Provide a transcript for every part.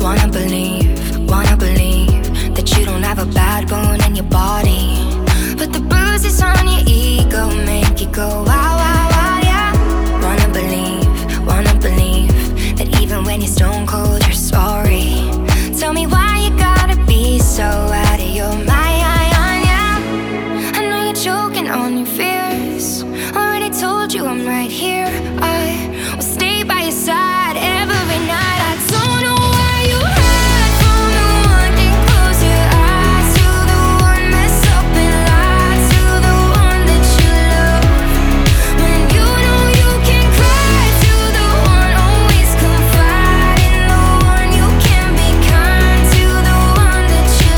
wanna believe that you don't have a bad bone in your body, but the bruises on your ego make you go wow, wow, wow, yeah. Wanna believe that even when you're stone cold, you're sorry. Tell me why you gotta be so out of your mind, yeah. I know you're choking on your fears. Already told you I'm right here. I will stay by your side every night. I don't know why you hide from the one and close your eyes to the one mess up and lie to the one that you love. When you know you can cry to the one, always confide in the one. You can be kind to the one that you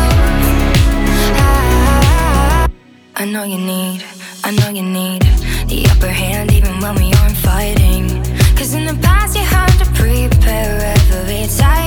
love. I know you need the upper hand even when we aren't fighting. 'Cause in the past you had to prepare every time.